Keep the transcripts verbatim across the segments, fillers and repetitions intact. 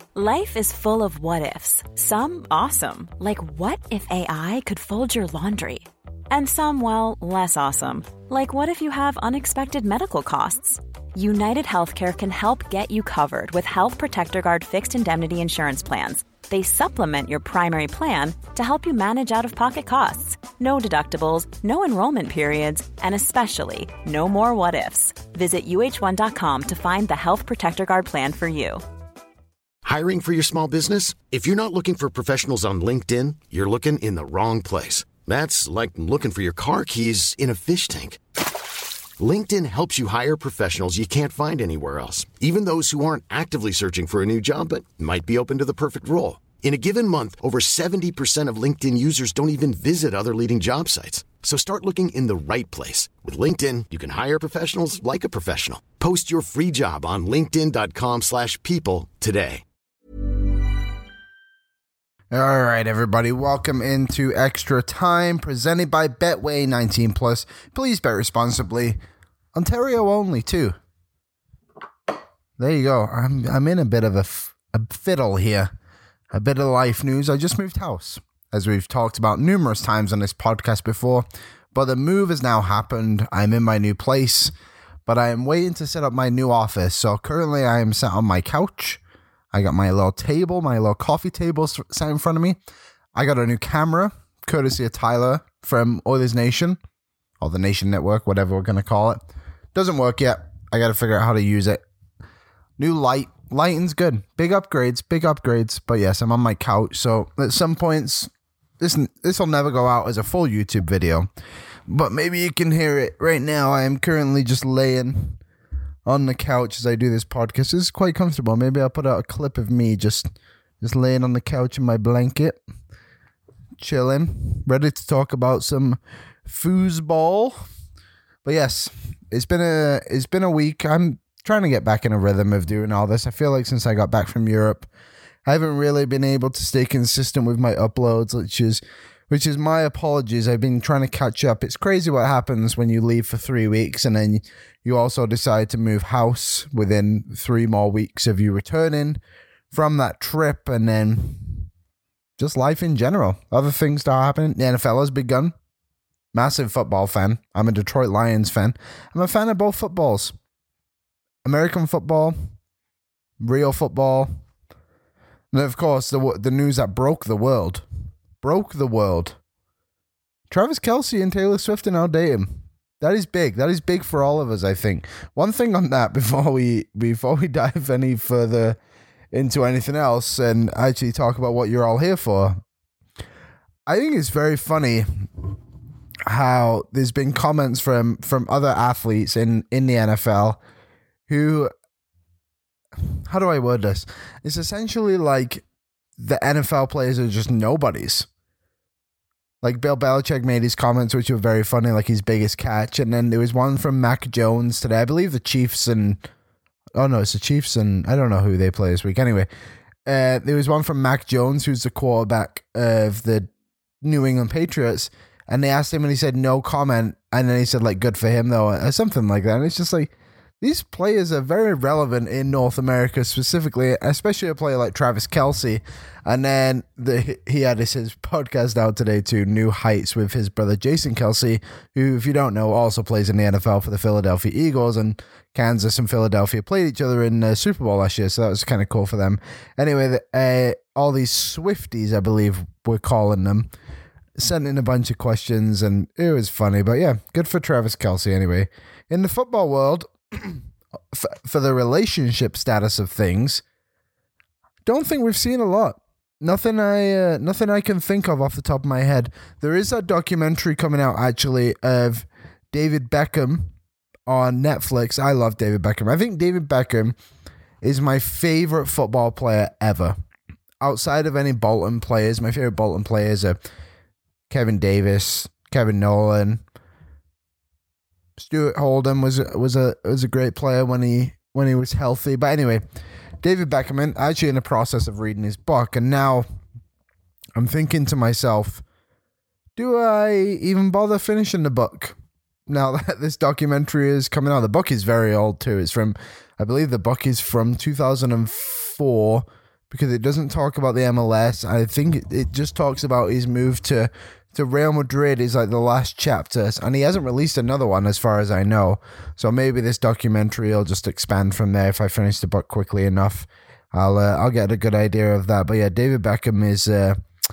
Life is full of what-ifs. Some awesome, like what if A I could fold your laundry? And some, well, less awesome, like what if you have unexpected medical costs? United Healthcare can help get you covered with Health Protector Guard fixed indemnity insurance plans. They supplement your primary plan to help you manage out-of-pocket costs. No deductibles, no enrollment periods, and especially no more what-ifs. Visit U H one dot com to find the Health Protector Guard plan for you. Hiring for your small business? If you're not looking for professionals on LinkedIn, you're looking in the wrong place. That's like looking for your car keys in a fish tank. LinkedIn helps you hire professionals you can't find anywhere else, even those who aren't actively searching for a new job but might be open to the perfect role. In a given month, over seventy percent of LinkedIn users don't even visit other leading job sites. So start looking in the right place. With LinkedIn, you can hire professionals like a professional. Post your free job on linkedin dot com slash people today. All right, everybody, welcome into Extra Time, presented by Betway nineteen plus. Please bet responsibly. Ontario only, too. There you go. I'm I'm in a bit of a, f- a fiddle here. A bit of life news. I just moved house, as we've talked about numerous times on this podcast before. But the move has now happened. I'm in my new place, but I am waiting to set up my new office. So currently I am sat on my couch. I got my little table, my little coffee table sat in front of me. I got a new camera, courtesy of Tyler from Oilers Nation, or the Nation Network, whatever we're going to call it. Doesn't work yet. I got to figure out how to use it. New light. Lighting's good. Big upgrades, big upgrades. But yes, I'm on my couch. So at some points, this this will never go out as a full YouTube video. But maybe you can hear it right now. I am currently just laying on the couch as I do this podcast. It's quite comfortable. Maybe I'll put out a clip of me just just laying on the couch in my blanket, chilling, ready to talk about some foosball. But yes, it's been a it's been a week. I'm trying to get back in a rhythm of doing all this. I feel like since I got back from Europe, I haven't really been able to stay consistent with my uploads, which is which is my apologies. I've been trying to catch up. It's crazy what happens when you leave for three weeks and then you also decide to move house within three more weeks of you returning from that trip, and then just life in general. Other things start happening. The N F L has begun. Massive football fan. I'm a Detroit Lions fan. I'm a fan of both footballs. American football, real football, and of course the the news that broke the world. Broke the world. Travis Kelce and Taylor Swift are now dating. That is big. That is big for all of us, I think. One thing on that before we before we dive any further into anything else and actually talk about what you're all here for. I think it's very funny how there's been comments from from other athletes in, in the N F L who, how do I word this? It's essentially like the N F L players are just nobodies. Like Bill Belichick made his comments, which were very funny, like his biggest catch. And then there was one from Mac Jones today. I believe the Chiefs and, oh no, it's the Chiefs and I don't know who they play this week. Anyway, uh, there was one from Mac Jones, who's the quarterback of the New England Patriots. And they asked him and he said, no comment. And then he said, like, good for him though, or something like that. And it's just like, these players are very relevant in North America specifically, especially a player like Travis Kelce. And then the, he had his, his podcast out today to New Heights with his brother Jason Kelce, who, if you don't know, also plays in the N F L for the Philadelphia Eagles. And Kansas and Philadelphia played each other in the Super Bowl last year, so that was kind of cool for them. Anyway, the, uh, all these Swifties, I believe we're calling them, sent in a bunch of questions, and it was funny. But yeah, good for Travis Kelce anyway. In the football world, for, for the relationship status of things, don't think we've seen a lot. Nothing I uh, nothing I can think of off the top of my head. There is a documentary coming out actually of David Beckham on Netflix. I love David Beckham. I think David Beckham is my favorite football player ever. Outside of any Bolton players, my favorite Bolton players are Kevin Davis, Kevin Nolan. Stuart Holden was was a was a great player when he when he was healthy. But anyway, David Beckham, I'm actually in the process of reading his book, and now I'm thinking to myself, do I even bother finishing the book now that this documentary is coming out? The book is very old too. It's from, I believe the book is from two thousand four because it doesn't talk about the M L S. I think it, it just talks about his move to, to Real Madrid is like the last chapter, and he hasn't released another one as far as I know. So maybe this documentary will just expand from there if I finish the book quickly enough. I'll uh, I'll get a good idea of that. But yeah, David Beckham is, uh,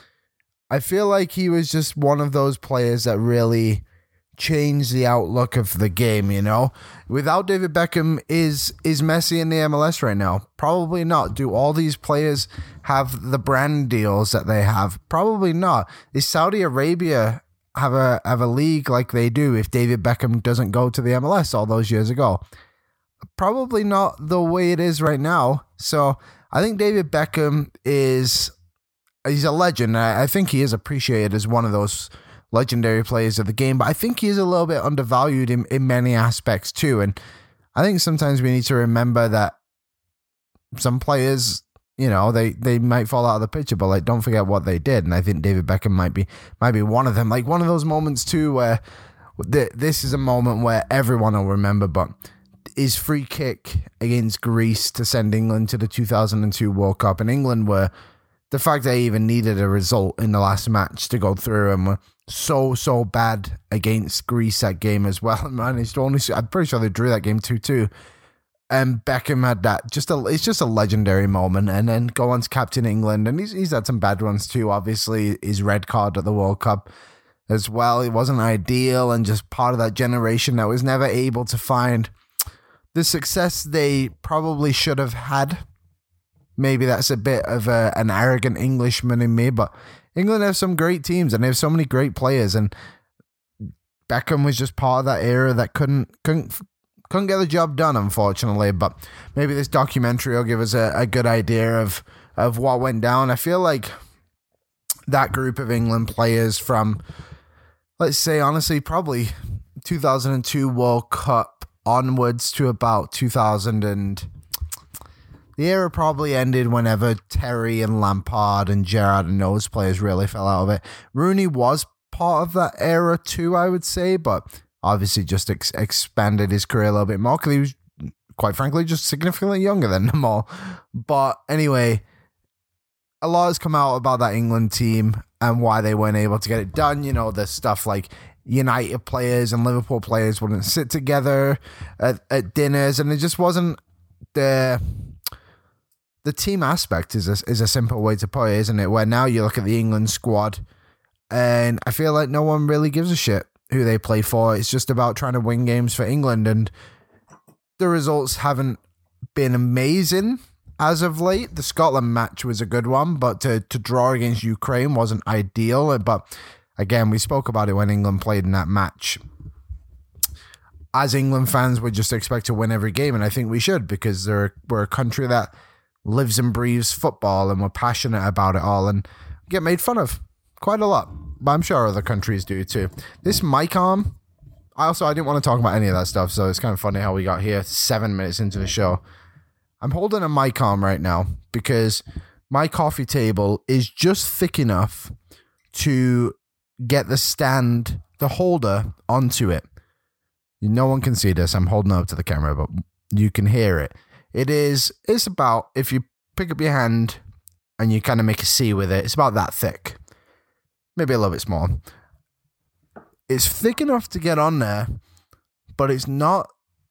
I feel like he was just one of those players that really changed the outlook of the game, you know? Without David Beckham, is is Messi in the M L S right now? Probably not. Do all these players have the brand deals that they have? Probably not. Is Saudi Arabia have a have a league like they do if David Beckham doesn't go to the M L S all those years ago? Probably not the way it is right now. So I think David Beckham is he's a legend. I, I think he is appreciated as one of those legendary players of the game, but I think he is a little bit undervalued in, in many aspects too. And I think sometimes we need to remember that some players, you know, they, they might fall out of the picture, but like, don't forget what they did. And I think David Beckham might be, might be one of them. Like one of those moments too, where th- this is a moment where everyone will remember, but his free kick against Greece to send England to the two thousand two World Cup, and England were, the fact they even needed a result in the last match to go through and were so, so bad against Greece that game as well. Man, it's only, I'm pretty sure they drew that game two two. And Beckham had that, just a, it's just a legendary moment. And then go on to captain England. And he's, he's had some bad ones too. Obviously, his red card at the World Cup as well. It wasn't ideal and just part of that generation that was never able to find the success they probably should have had. Maybe that's a bit of a, an arrogant Englishman in me, but England have some great teams and they have so many great players, and Beckham was just part of that era that couldn't couldn't couldn't get the job done, unfortunately. But maybe this documentary will give us a, a good idea of of what went down. I feel like that group of England players from, let's say, honestly, probably two thousand two World Cup onwards to about two thousand and the era probably ended whenever Terry and Lampard and Gerrard and those players really fell out of it. Rooney was part of that era too, I would say, but obviously just ex- expanded his career a little bit more because he was, quite frankly, just significantly younger than them all. But anyway, a lot has come out about that England team and why they weren't able to get it done. You know, the stuff like United players and Liverpool players wouldn't sit together at, at dinners, and it just wasn't the... The team aspect is a, is a simple way to put it, isn't it? Where now you look at the England squad and I feel like no one really gives a shit who they play for. It's just about trying to win games for England, and the results haven't been amazing as of late. The Scotland match was a good one, but to, to draw against Ukraine wasn't ideal. But again, we spoke about it when England played in that match. As England fans, we just expect to win every game, and I think we should, because they're, we're a country that lives and breathes football and we're passionate about it all, and get made fun of quite a lot, but I'm sure other countries do too. This mic arm, I also I didn't want to talk about any of that stuff, so it's kind of funny how we got here seven minutes into the show. I'm holding a mic arm right now because my coffee table is just thick enough to get the stand, the holder, onto it. No one can see this, I'm holding it up to the camera, but you can hear it. It is, it's about, if you pick up your hand and you kind of make a C with it, it's about that thick. Maybe a little bit small. It's thick enough to get on there, but it's not,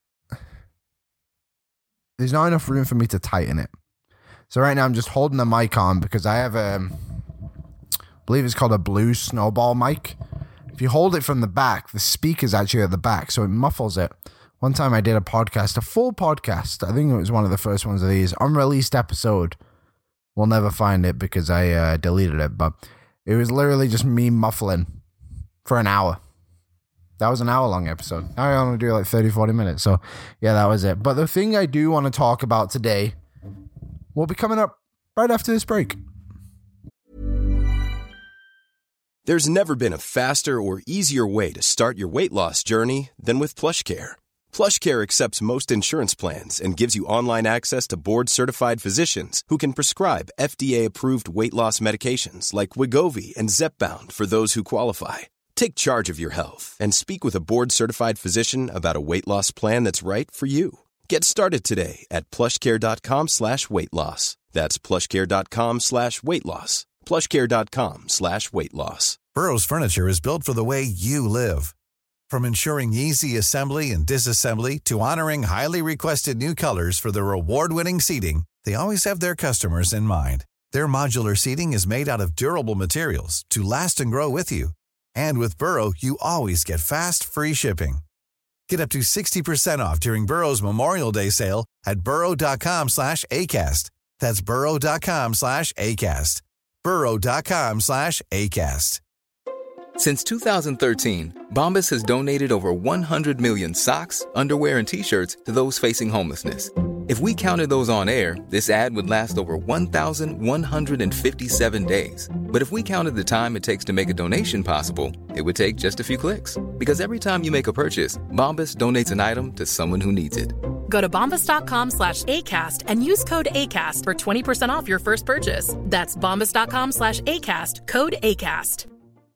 there's not enough room for me to tighten it. So right now I'm just holding the mic on because I have a, I believe it's called a Blue Snowball mic. If you hold it from the back, the speaker's actually at the back, so it muffles it. One time I did a podcast, a full podcast. I think it was one of the first ones of these. Unreleased episode. We'll never find it because I uh, deleted it. But it was literally just me muffling for an hour. That was an hour long episode. Now I only do like thirty, forty minutes. So yeah, that was it. But the thing I do want to talk about today will be coming up right after this break. There's never been a faster or easier way to start your weight loss journey than with PlushCare. PlushCare accepts most insurance plans and gives you online access to board-certified physicians who can prescribe F D A-approved weight loss medications like Wegovy and Zepbound for those who qualify. Take charge of your health and speak with a board-certified physician about a weight loss plan that's right for you. Get started today at plushcare.com slash weight loss. That's plushcare.com slash weight loss. plushcare.com slash weight loss. Burrow's furniture is built for the way you live. From ensuring easy assembly and disassembly to honoring highly requested new colors for their award-winning seating, they always have their customers in mind. Their modular seating is made out of durable materials to last and grow with you. And with Burrow, you always get fast, free shipping. Get up to sixty percent off during Burrow's Memorial Day sale at burrow.com slash ACAST. That's burrow.com slash ACAST. burrow.com slash ACAST. Since two thousand thirteen, Bombas has donated over one hundred million socks, underwear, and T-shirts to those facing homelessness. If we counted those on air, this ad would last over one thousand one hundred fifty-seven days. But if we counted the time it takes to make a donation possible, it would take just a few clicks. Because every time you make a purchase, Bombas donates an item to someone who needs it. Go to bombas.com slash ACAST and use code ACAST for twenty percent off your first purchase. That's bombas.com slash ACAST, code ACAST.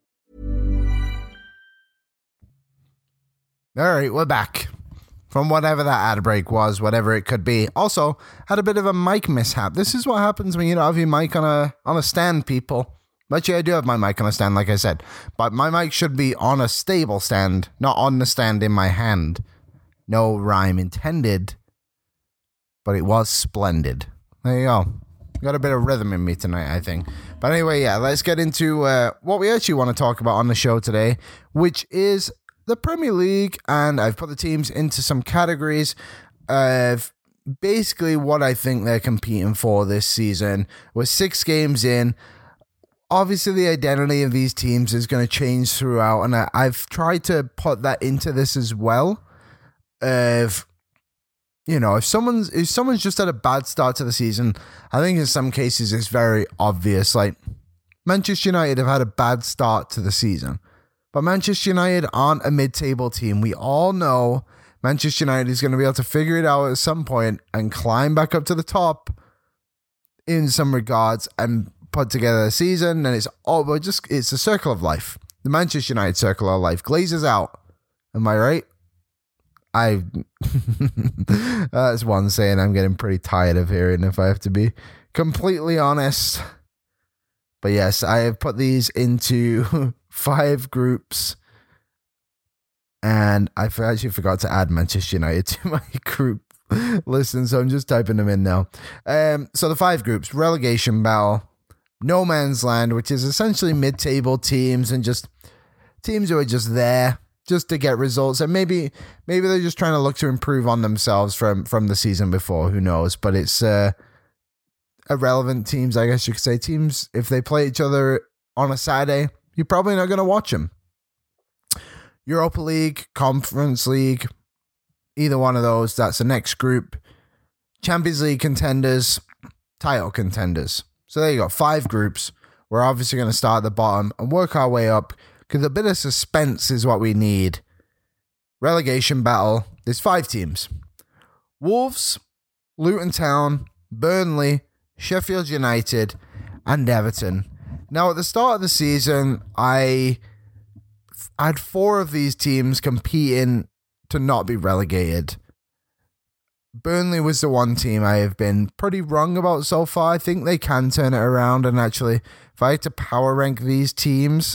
All right, we're back from whatever that ad break was, whatever it could be. Also, had a bit of a mic mishap. This is what happens when you don't have your mic on a on a stand, people. Actually, I do have my mic on a stand, like I said. But my mic should be on a stable stand, not on the stand in my hand. No rhyme intended, but it was splendid. There you go. Got a bit of rhythm in me tonight, I think. But anyway, yeah, let's get into uh, what we actually want to talk about on the show today, which is the Premier League, and I've put the teams into some categories of basically what I think they're competing for this season. We're six games in. Obviously, the identity of these teams is going to change throughout, and I, I've tried to put that into this as well. If you know, if someone's if someone's just had a bad start to the season, I think in some cases it's very obvious. Like Manchester United have had a bad start to the season. But Manchester United aren't a mid-table team. We all know Manchester United is going to be able to figure it out at some point and climb back up to the top in some regards and put together a season. And it's all but just it's a circle of life. The Manchester United circle of life glazes out. Am I right? I that's one saying I'm getting pretty tired of hearing, if I have to be completely honest. But yes, I have put these into five groups, and I actually forgot to add Manchester United to my group listen, so I'm just typing them in now. Um, so the five groups: relegation battle, no man's land, which is essentially mid-table teams and just teams who are just there just to get results, and maybe maybe they're just trying to look to improve on themselves from from the season before. Who knows? But it's uh, irrelevant teams, I guess you could say. Teams, if they play each other on a Saturday, you're probably not going to watch them. Europa League, Conference League, either one of those, that's the next group. Champions League contenders, title contenders. So there you go, five groups. We're obviously going to start at the bottom and work our way up, because a bit of suspense is what we need. Relegation battle, there's five teams. Wolves, Luton Town, Burnley, Sheffield United, and Everton. Now, at the start of the season, I had four of these teams competing to not be relegated. Burnley was the one team I have been pretty wrong about so far. I think they can turn it around, and actually, if I had to power rank these teams,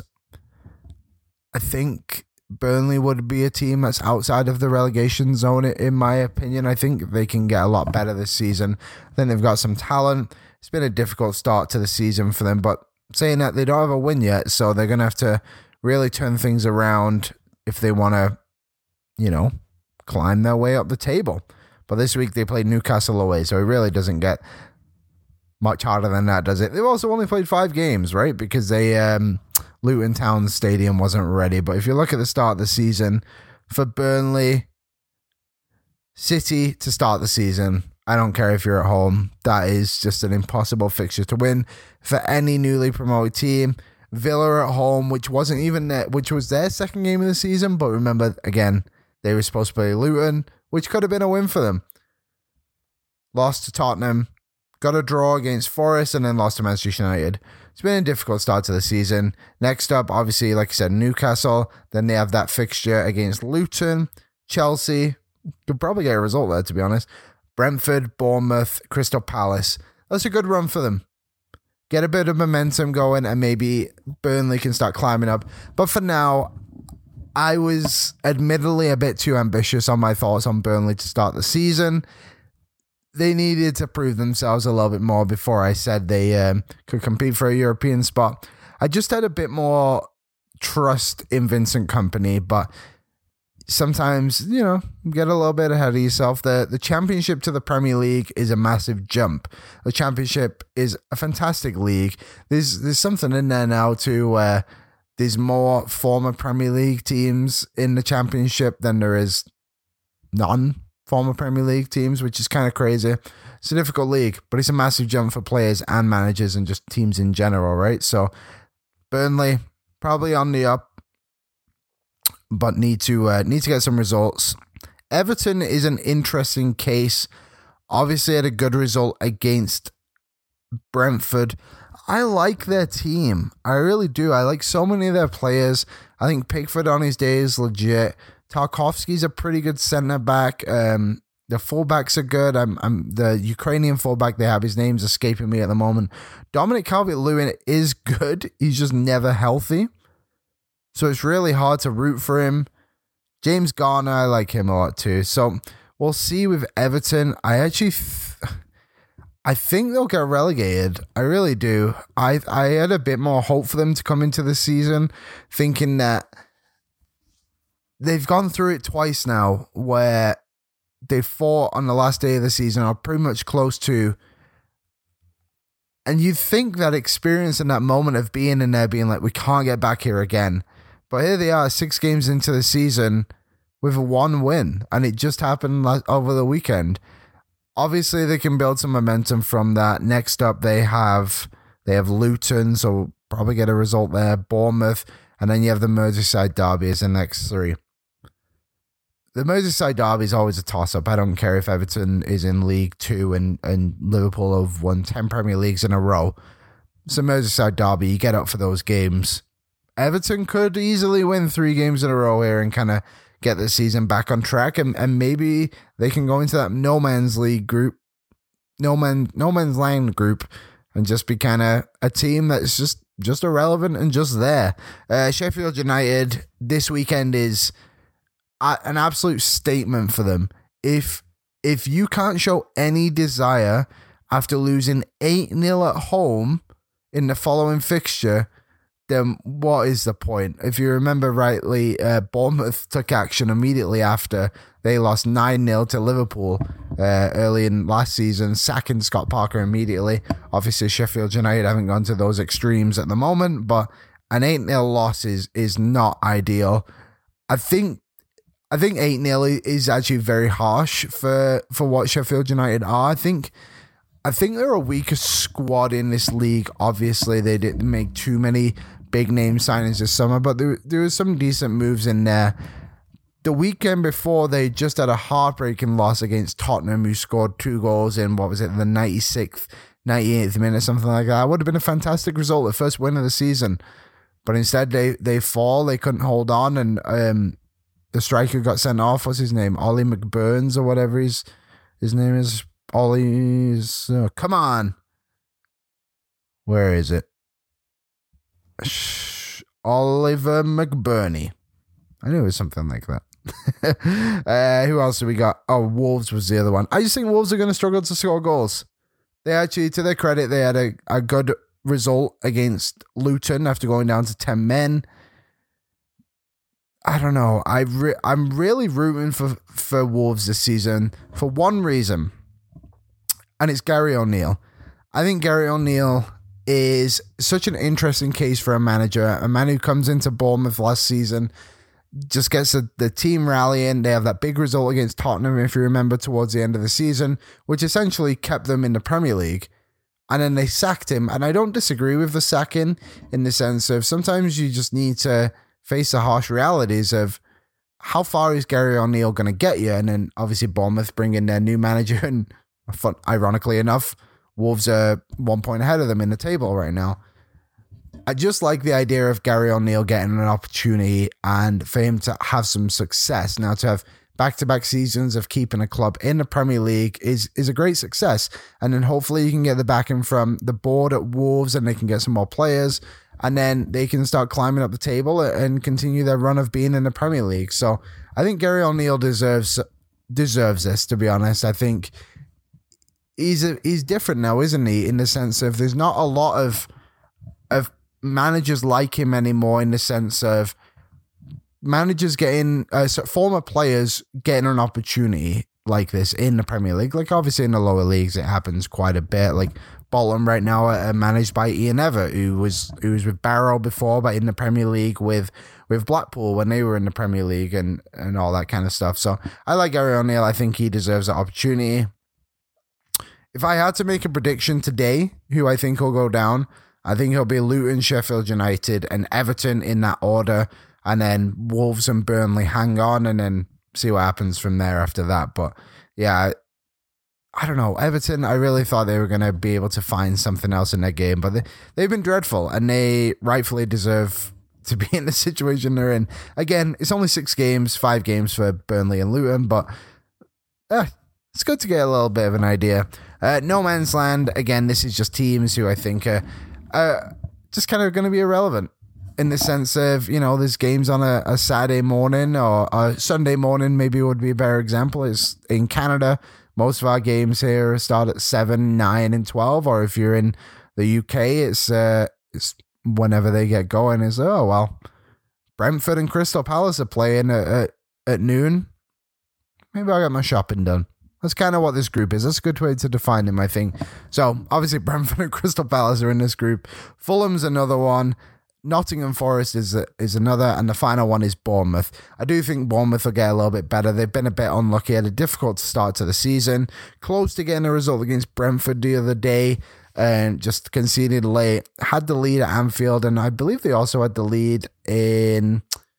I think Burnley would be a team that's outside of the relegation zone, in my opinion. I think they can get a lot better this season. I think they've got some talent. It's been a difficult start to the season for them, but saying that, they don't have a win yet, so they're going to have to really turn things around if they want to, you know, climb their way up the table. But this week they played Newcastle away, so it really doesn't get much harder than that, does it? They've also only played five games, right? Because they um, Luton Town Stadium wasn't ready. But if you look at the start of the season, for Burnley, City to start the season, I don't care if you're at home, that is just an impossible fixture to win for any newly promoted team. Villa at home, which wasn't even their, which was their second game of the season, but remember, again, they were supposed to play Luton, which could have been a win for them. Lost to Tottenham, got a draw against Forest, and then lost to Manchester United. It's been a difficult start to the season. Next up, obviously, like I said, Newcastle. Then they have that fixture against Luton, Chelsea, Could probably get a result there, to be honest. Brentford, Bournemouth, Crystal Palace. That's a good run for them. Get a bit of momentum going, and maybe Burnley can start climbing up. But for now, I was admittedly a bit too ambitious on my thoughts on Burnley to start the season. They needed to prove themselves a little bit more before I said they um, could compete for a European spot. I just had a bit more trust in Vincent Kompany, but sometimes, you know, get a little bit ahead of yourself. The the championship to the Premier League is a massive jump. The championship is a fantastic league. There's there's something in there now too where there's more former Premier League teams in the championship than there is non-former Premier League teams, which is kind of crazy. It's a difficult league, but it's a massive jump for players and managers and just teams in general, right? So Burnley probably on the up, but need to uh, need to get some results. Everton is an interesting case. Obviously had a good result against Brentford. I like their team. I really do. I like so many of their players. I think Pickford on his day is legit. Tarkovsky's a pretty good centre back. Um, the fullbacks are good. I'm, I'm the Ukrainian fullback they have. His name's escaping me at the moment. Dominic Calvert-Lewin is good. He's just never healthy. So it's really hard to root for him. James Garner, I like him a lot too. So we'll see with Everton. I actually, th- I think they'll get relegated. I really do. I I had a bit more hope for them to come into the season, thinking that they've gone through it twice now, where they fought on the last day of the season, are pretty much close to. And you'd think that experience in that moment of being in there, being like, we can't get back here again. But here they are, six games into the season with a one win, and it just happened over the weekend. Obviously, they can build some momentum from that. Next up, they have they have Luton, so probably get a result there. Bournemouth, and then you have the Merseyside derby as the next three. The Merseyside derby is always a toss-up. I don't care if Everton is in League Two and, and Liverpool have won ten Premier Leagues in a row. It's a Merseyside derby. You get up for those games. Everton could easily win three games in a row here and kind of get the season back on track, and, and maybe they can go into that no man's league group, no man, no man's land group, and just be kind of a team that's just just irrelevant and just there. Uh, Sheffield United this weekend is a, an absolute statement for them. If if you can't show any desire after losing eight nil at home in the following fixture, then what is the point? If you remember rightly, uh, Bournemouth took action immediately after they lost nine nil to Liverpool uh, early in last season, sacking Scott Parker immediately. Obviously, Sheffield United haven't gone to those extremes at the moment, but an eight nil loss is, is not ideal. I think I think eight nil is actually very harsh for, for what Sheffield United are. I think I think they're a weaker squad in this league. Obviously, they didn't make too many big name signings this summer, but there, there was some decent moves in there. The weekend before, they just had a heartbreaking loss against Tottenham, who scored two goals in, what was it, the ninety-sixth, ninety-eighth minute, something like that. It would have been a fantastic result, the first win of the season. But instead, they, they fall, they couldn't hold on, and um, the striker got sent off. What's his name? Ollie McBurns or whatever his, his name is. Ollie's, oh, come on. Where is it? Shh, Oliver McBurney. I knew it was something like that. uh, who else have we got? Oh, Wolves was the other one. I just think Wolves are going to struggle to score goals. They actually, to their credit, they had a, a good result against Luton after going down to ten men. I don't know. I re- I'm really rooting for, for Wolves this season for one reason, and it's Gary O'Neill. I think Gary O'Neill is such an interesting case for a manager, a man who comes into Bournemouth last season, just gets a, the team rallying. They have that big result against Tottenham, if you remember, towards the end of the season, which essentially kept them in the Premier League. And then they sacked him. And I don't disagree with the sacking in the sense of sometimes you just need to face the harsh realities of how far is Gary O'Neill going to get you. And then obviously Bournemouth bring in their new manager, and ironically enough, Wolves are one point ahead of them in the table right now. I just like the idea of Gary O'Neill getting an opportunity and for him to have some success. Now, to have back-to-back seasons of keeping a club in the Premier League is is a great success. And then hopefully you can get the backing from the board at Wolves and they can get some more players. And then they can start climbing up the table and continue their run of being in the Premier League. So I think Gary O'Neill deserves deserves this, to be honest. I think he's a, he's different now, isn't he? In the sense of there's not a lot of of managers like him anymore, in the sense of managers getting, uh, former players getting an opportunity like this in the Premier League. Like obviously in the lower leagues, it happens quite a bit. Like Bolton right now are managed by Ian Evatt, who was who was with Barrow before, but in the Premier League with with Blackpool when they were in the Premier League and, and all that kind of stuff. So I like Gary O'Neill. I think he deserves that opportunity. If I had to make a prediction today, who I think will go down, I think he'll be Luton, Sheffield United, and Everton in that order. And then Wolves and Burnley hang on and then see what happens from there after that. But yeah, I don't know. Everton, I really thought they were going to be able to find something else in their game, but they, they've been dreadful and they rightfully deserve to be in the situation they're in. Again, it's only six games, five games for Burnley and Luton, but eh, it's good to get a little bit of an idea. Uh, no Man's Land, again, this is just teams who I think are uh, just kind of going to be irrelevant. In the sense of, you know, there's games on a, a Saturday morning or a Sunday morning, maybe would be a better example. Is in Canada, most of our games here start at seven, nine, and twelve. Or if you're in the U K, it's uh, it's whenever they get going. Is oh well, Brentford and Crystal Palace are playing at at, at noon. Maybe I got my shopping done. That's kind of what this group is. That's a good way to define them, I think. So obviously, Brentford and Crystal Palace are in this group. Fulham's another one. Nottingham Forest is is another, and the final one is Bournemouth. I do think Bournemouth will get a little bit better. They've been a bit unlucky, had a difficult start to the season, close to getting a result against Brentford the other day, and just conceded late. Had the lead at Anfield, and I believe they also had the lead in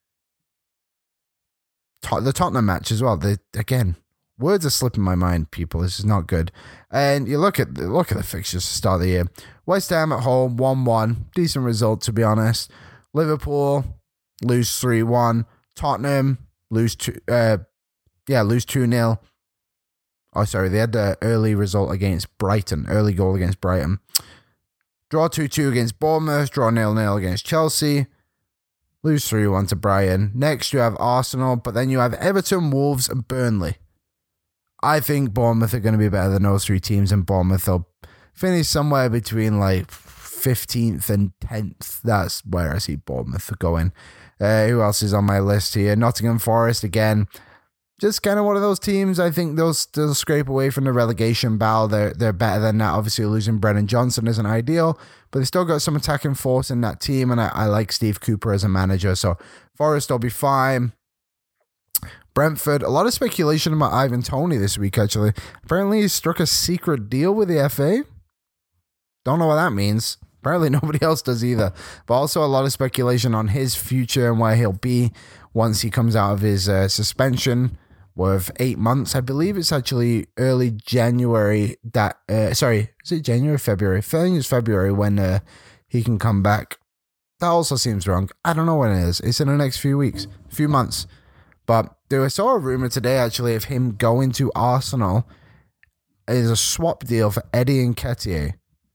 the Tottenham match as well. They, again, words are slipping my mind, people. This is not good. And you look at the, look at the fixtures to start the year. West Ham at home, one one. Decent result, to be honest. Liverpool, lose three one. Tottenham, lose two, uh, yeah, lose two nil. Oh, sorry, they had the early result against Brighton. Early goal against Brighton. Draw two two against Bournemouth. Draw nil nil against Chelsea. Lose three one to Brighton. Next, you have Arsenal, but then you have Everton, Wolves, and Burnley. I think Bournemouth are going to be better than those three teams, and Bournemouth will finish somewhere between like fifteenth and tenth. That's where I see Bournemouth going. Uh, who else is on my list here? Nottingham Forest, again, just kind of one of those teams. I think they'll still scrape away from the relegation battle. They're, they're better than that. Obviously, losing Brennan Johnson isn't ideal, but they still got some attacking force in that team, and I, I like Steve Cooper as a manager, so Forest will be fine. Brentford, a lot of speculation about Ivan Toney this week, actually. Apparently, he struck a secret deal with the F A. Don't know what that means. Apparently, nobody else does either. But also a lot of speculation on his future and where he'll be once he comes out of his uh, suspension of eight months. I believe it's actually early January that, uh, sorry, is it January or February? I think it's February when uh, he can come back. That also seems wrong. I don't know when it is. It's in the next few weeks, few months. But there was saw a rumor today, actually, of him going to Arsenal as a swap deal for Eddie Nketiah.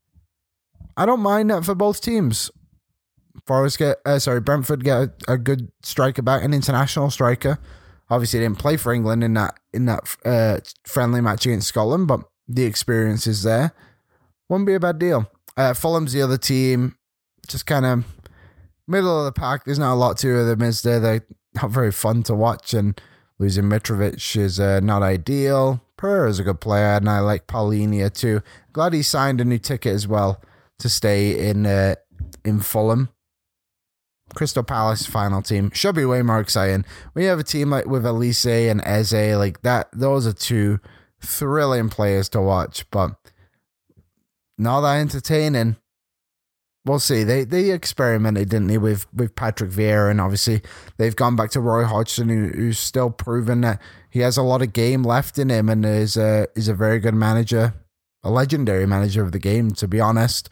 I don't mind that for both teams. Forest get, uh, sorry, Brentford get a, a good striker back, an international striker. Obviously, he didn't play for England in that in that uh, friendly match against Scotland, but the experience is there. Wouldn't be a bad deal. Uh, Fulham's the other team, just kind of middle of the pack. There's not a lot to them, is there? They're not very fun to watch, and losing Mitrovic is uh, not ideal. Pereira is a good player, and I like Paulinho too. Glad he signed a new ticket as well to stay in uh, in Fulham. Crystal Palace final team should be way more exciting. We have a team like with Elise and Eze, like that. Those are two thrilling players to watch, but not that entertaining. We'll see. They they experimented, didn't they, with, with Patrick Vieira, and obviously they've gone back to Roy Hodgson, who, who's still proven that he has a lot of game left in him and is a, is a very good manager, a legendary manager of the game, to be honest.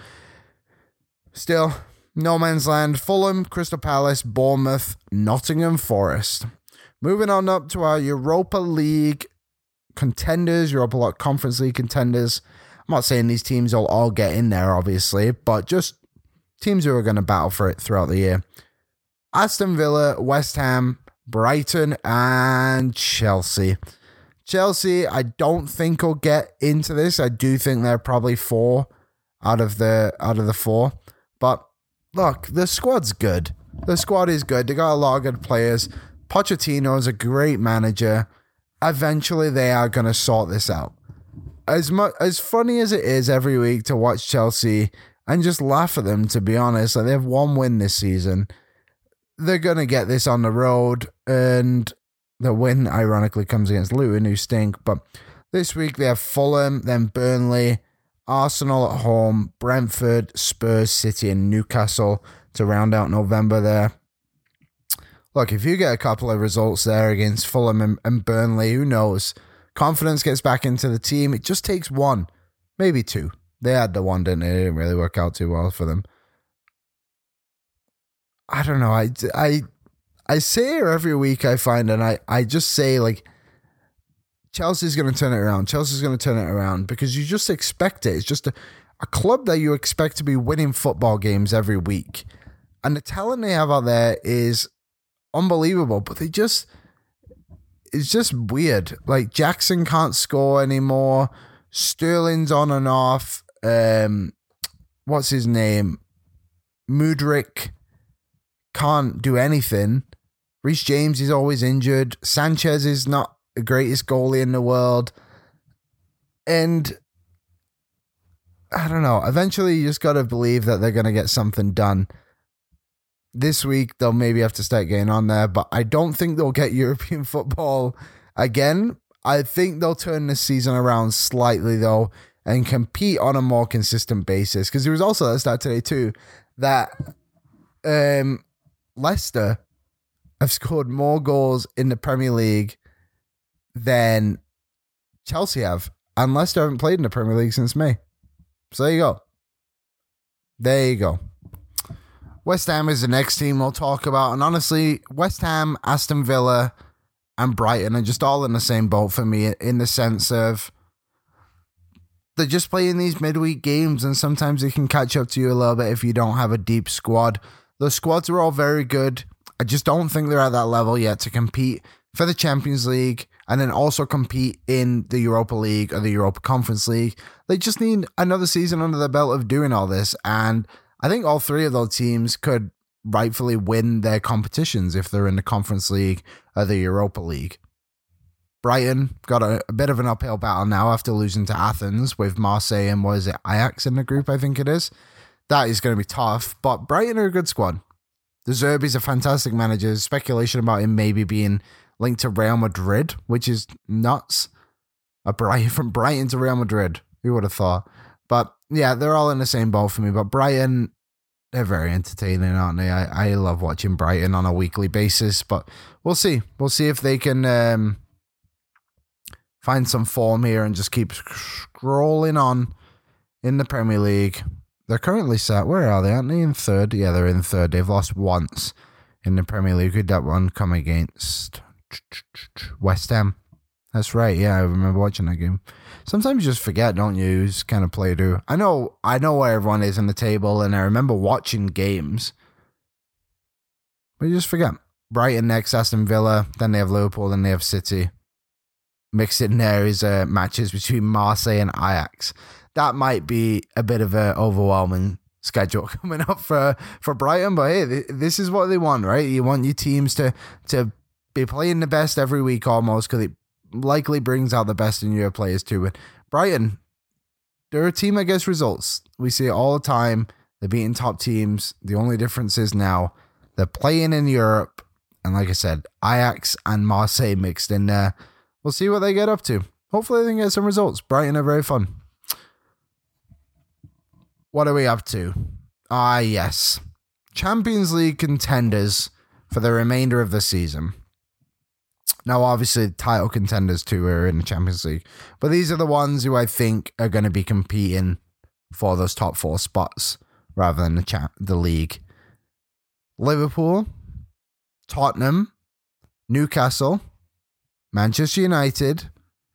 Still, no man's land. Fulham, Crystal Palace, Bournemouth, Nottingham Forest. Moving on up to our Europa League contenders, Europa Conference League contenders. I'm not saying these teams will all get in there, obviously, but just teams who are going to battle for it throughout the year. Aston Villa, West Ham, Brighton, and Chelsea. Chelsea, I don't think will get into this. I do think they're probably four out of the out of the four. But look, the squad's good. The squad is good. They got a lot of good players. Pochettino is a great manager. Eventually, they are going to sort this out. As much as funny as it is every week to watch Chelsea and just laugh at them, to be honest, like they have one win this season. They're going to get this on the road, and the win, ironically, comes against Luton, who stink. But this week, they have Fulham, then Burnley, Arsenal at home, Brentford, Spurs, City, and Newcastle to round out November there. Look, if you get a couple of results there against Fulham and, and Burnley, who knows? Confidence gets back into the team. It just takes one, maybe two. They had the one, didn't they? It didn't really work out too well for them. I don't know. I, I, I say it every week, I find, and I, I just say, like, Chelsea's going to turn it around. Chelsea's going to turn it around because you just expect it. It's just a, a club that you expect to be winning football games every week. And the talent they have out there is unbelievable, but they just, it's just weird. Like, Jackson can't score anymore. Sterling's on and off. Um, what's his name? Mudryk can't do anything. Reece James is always injured. Sanchez is not the greatest goalie in the world. And I don't know. Eventually, you just got to believe that they're going to get something done. This week, they'll maybe have to start getting on there, but I don't think they'll get European football again. I think they'll turn this season around slightly, though, and compete on a more consistent basis. Because there was also a stat today, too, that um, Leicester have scored more goals in the Premier League than Chelsea have. And Leicester haven't played in the Premier League since May. So there you go. There you go. West Ham is the next team we'll talk about. And honestly, West Ham, Aston Villa, and Brighton are just all in the same boat for me in the sense of they're just playing these midweek games and sometimes they can catch up to you a little bit if you don't have a deep squad. The squads are all very good. I just don't think they're at that level yet to compete for the Champions League and then also compete in the Europa League or the Europa Conference League. They just need another season under the belt of doing all this. And I think all three of those teams could rightfully win their competitions if they're in the Conference League or the Europa League. Brighton got a, a bit of an uphill battle now after losing to Athens with Marseille and, what is it, Ajax in the group, I think it is. That is going to be tough, but Brighton are a good squad. De Zerbi's a fantastic manager. There's speculation about him maybe being linked to Real Madrid, which is nuts. A Brighton, from Brighton to Real Madrid. Who would have thought? But yeah, they're all in the same boat for me. But Brighton, they're very entertaining, aren't they? I, I love watching Brighton on a weekly basis. But we'll see. We'll see if they can um, find some form here and just keep scrolling on in the Premier League. They're currently sat, where are they? Aren't they in third? Yeah, they're in third. They've lost once in the Premier League. Who did that one come against? West Ham. That's right. Yeah, I remember watching that game. Sometimes you just forget, don't you, who's kind of play do. I know, I know where everyone is in the table, and I remember watching games, but you just forget. Brighton next, Aston Villa, then they have Liverpool, then they have City. Mixed in there is uh, matches between Marseille and Ajax. That might be a bit of an overwhelming schedule coming up for, for Brighton, but hey, this is what they want, right? You want your teams to to be playing the best every week almost, because it likely brings out the best in your players too. But Brighton, they're a team that gets results. We see it all the time. They're beating top teams. The only difference is now they're playing in Europe, and like I said, Ajax and Marseille mixed in there. We'll see what they get up to. Hopefully they can get some results. Brighton are very fun. What are we up to? Ah, yes. Champions League contenders for the remainder of the season. Now, obviously, title contenders too are in the Champions League. But these are the ones who I think are going to be competing for those top four spots rather than the cha- the league. Liverpool, Tottenham, Newcastle, Manchester United,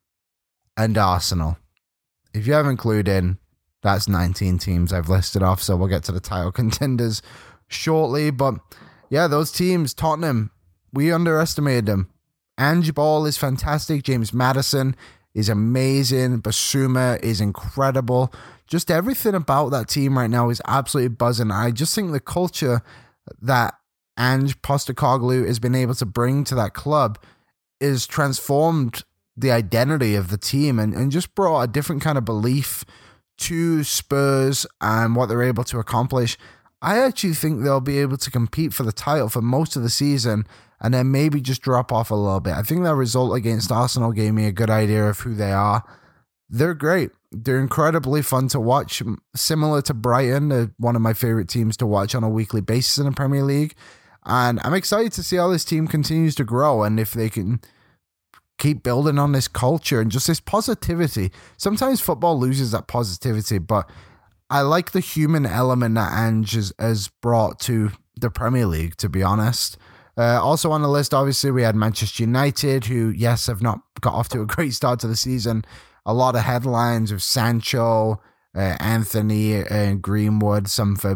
and Arsenal. If you have included in, that's nineteen teams I've listed off, so we'll get to the title contenders shortly. But yeah, those teams, Tottenham, we underestimated them. Ange Ball is fantastic. James Maddison is amazing. Basuma is incredible. Just everything about that team right now is absolutely buzzing. I just think the culture that Ange Postecoglou has been able to bring to that club is transformed the identity of the team and, and just brought a different kind of belief to Spurs and what they're able to accomplish. I actually think they'll be able to compete for the title for most of the season and then maybe just drop off a little bit. I think that result against Arsenal gave me a good idea of who they are. They're great. They're incredibly fun to watch. Similar to Brighton, they're one of my favorite teams to watch on a weekly basis in the Premier League. And I'm excited to see how this team continues to grow and if they can keep building on this culture and just this positivity. Sometimes football loses that positivity, but I like the human element that Ange has, has brought to the Premier League, to be honest. Uh, also on the list, obviously, we had Manchester United, who, yes, have not got off to a great start to the season. A lot of headlines of Sancho, uh, Anthony, and Greenwood, some for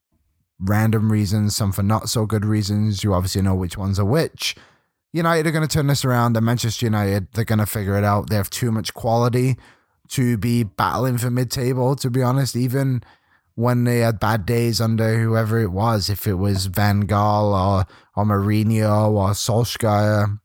random reasons, some for not so good reasons. You obviously know which ones are which. United are going to turn this around, and Manchester United, they're going to figure it out. They have too much quality to be battling for mid-table, to be honest. Even when they had bad days under whoever it was, if it was Van Gaal or, or Mourinho or Solskjaer,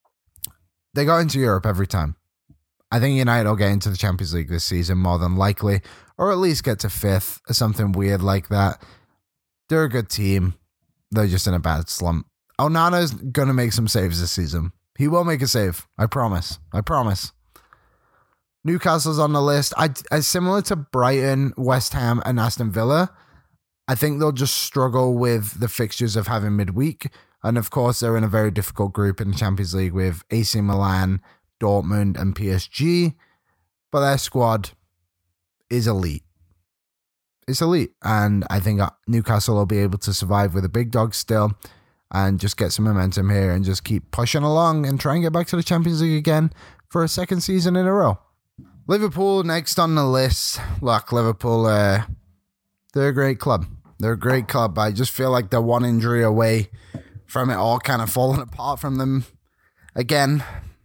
they got into Europe every time. I think United will get into the Champions League this season more than likely, or at least get to fifth or something weird like that. They're a good team. They're just in a bad slump. Onana's going to make some saves this season. He will make a save. I promise. I promise. Newcastle's on the list. I, I similar to Brighton, West Ham, and Aston Villa. I think they'll just struggle with the fixtures of having midweek. And of course, they're in a very difficult group in the Champions League with A C Milan, Dortmund, and P S G. But their squad is elite. It's elite. And I think Newcastle will be able to survive with the big dogs still and just get some momentum here and just keep pushing along and try and get back to the Champions League again for a second season in a row. Liverpool next on the list. Look, Liverpool, uh, they're a great club. They're a great club. I just feel like they're one injury away from it all kind of falling apart from them again.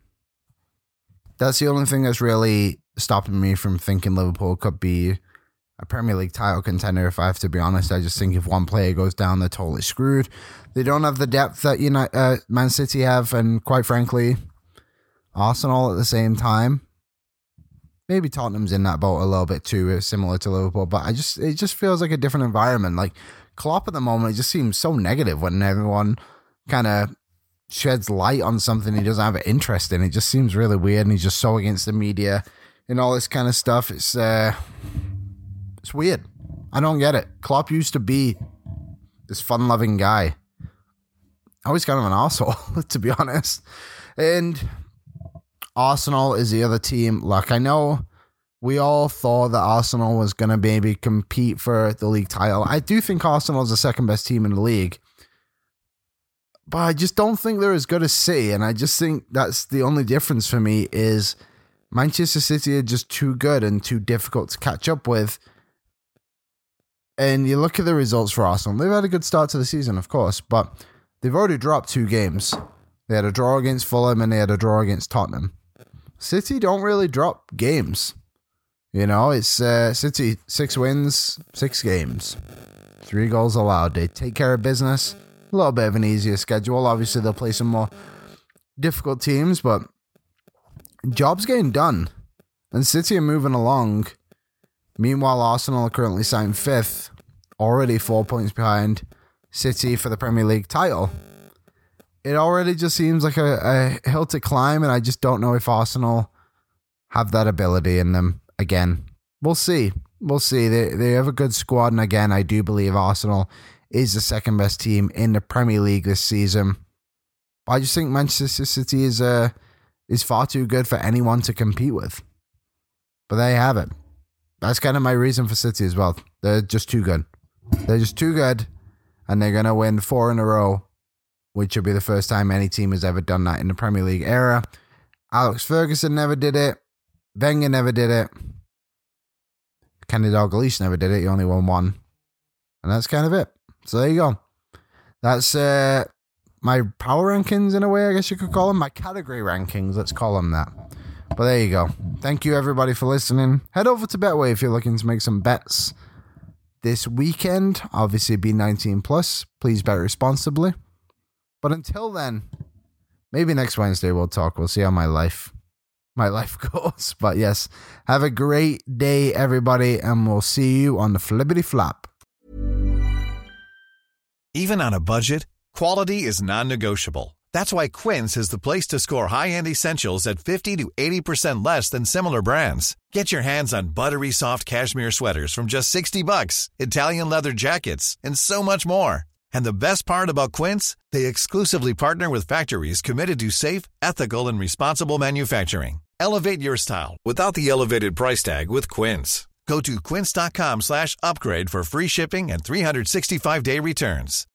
That's the only thing that's really stopping me from thinking Liverpool could be a Premier League title contender, if I have to be honest. I just think if one player goes down, they're totally screwed. They don't have the depth that United, uh, Man City have, and quite frankly, Arsenal at the same time. Maybe Tottenham's in that boat a little bit too, similar to Liverpool, but I just it just feels like a different environment. Like Klopp at the moment, it just seems so negative when everyone kind of sheds light on something he doesn't have an interest in. It just seems really weird, and he's just so against the media and all this kind of stuff. It's uh, it's weird. I don't get it. Klopp used to be this fun-loving guy. I was kind of an arsehole, to be honest. And Arsenal is the other team. Like, I know we all thought that Arsenal was going to maybe compete for the league title. I do think Arsenal is the second best team in the league, but I just don't think they're as good as City. And I just think that's the only difference for me is Manchester City are just too good and too difficult to catch up with. And you look at the results for Arsenal. They've had a good start to the season, of course, but they've already dropped two games. They had a draw against Fulham and they had a draw against Tottenham. City don't really drop games. You know, it's uh, City, six wins, six games, three goals allowed. They take care of business. A little bit of an easier schedule. Obviously, they'll play some more difficult teams, but job's getting done. And City are moving along. Meanwhile, Arsenal are currently signed fifth, already four points behind City for the Premier League title. It already just seems like a, a hill to climb, and I just don't know if Arsenal have that ability in them again. We'll see. We'll see. They they have a good squad, and again, I do believe Arsenal is the second best team in the Premier League this season. I just think Manchester City is uh, is far too good for anyone to compete with. But there you have it. That's kind of my reason for City as well. They're just too good. They're just too good, and they're going to win four in a row which will be the first time any team has ever done that in the Premier League era. Alex Ferguson never did it. Wenger never did it. Kenny Dalglish never did it. He only won one. And that's kind of it. So there you go. That's uh, my power rankings in a way, I guess you could call them. My category rankings, let's call them that. But there you go. Thank you, everybody, for listening. Head over to Betway if you're looking to make some bets this weekend. Obviously, be nineteen plus. Please bet responsibly. But until then, maybe next Wednesday we'll talk. We'll see how my life, my life goes. But yes, have a great day, everybody, and we'll see you on the Flippity Flop. Even on a budget, quality is non-negotiable. That's why Quince is the place to score high-end essentials at fifty to eighty percent less than similar brands. Get your hands on buttery soft cashmere sweaters from just sixty bucks, Italian leather jackets, and so much more. And the best part about Quince, they exclusively partner with factories committed to safe, ethical, and responsible manufacturing. Elevate your style without the elevated price tag with Quince. Go to quince.com slash upgrade for free shipping and three sixty-five day returns.